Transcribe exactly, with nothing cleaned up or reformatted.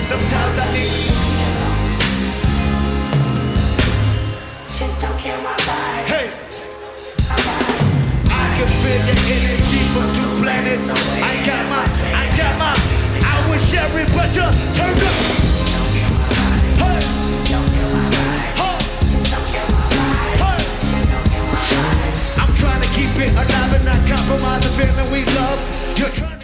Sometimes I need Don't kill my vibe. Hey, I can feel the energy from two planets. I got my, I got my. I wish everybody turned up. Hey, huh. Hey. I'm trying to keep it alive and not compromise the feeling we love. You're trying